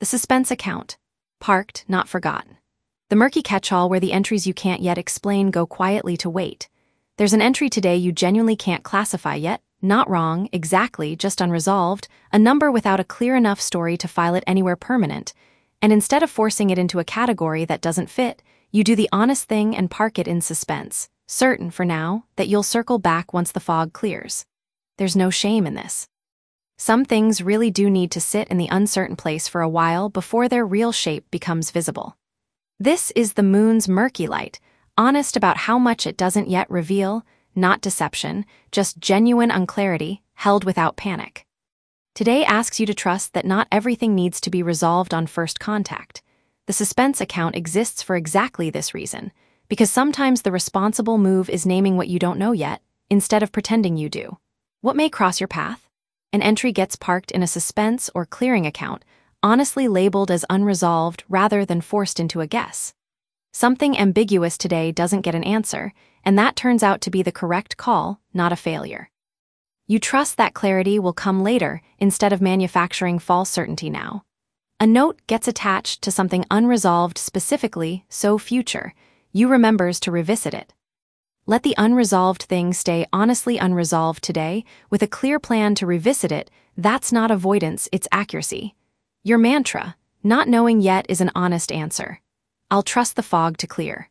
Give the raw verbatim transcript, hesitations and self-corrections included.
The suspense account. Parked, not forgotten. The murky catch-all where the entries you can't yet explain go quietly to wait. There's an entry today you genuinely can't classify yet. Not wrong, exactly, just unresolved, a number without a clear enough story to file it anywhere permanent. And instead of forcing it into a category that doesn't fit, you do the honest thing and park it in suspense, certain, for now, that you'll circle back once the fog clears. There's no shame in this. Some things really do need to sit in the uncertain place for a while before their real shape becomes visible. This is the moon's murky light, honest about how much it doesn't yet reveal, not deception, just genuine unclarity, held without panic. Today asks you to trust that not everything needs to be resolved on first contact. The suspense account exists for exactly this reason, because sometimes the responsible move is naming what you don't know yet, instead of pretending you do. What may cross your path? An entry gets parked in a suspense or clearing account, honestly labeled as unresolved rather than forced into a guess. Something ambiguous today doesn't get an answer, and that turns out to be the correct call, not a failure. You trust that clarity will come later instead of manufacturing false certainty now. A note gets attached to something unresolved specifically, so future, you remembers to revisit it. Let the unresolved thing stay honestly unresolved today with a clear plan to revisit it. That's not avoidance, it's accuracy. Your mantra, not knowing yet, is an honest answer. I'll trust the fog to clear.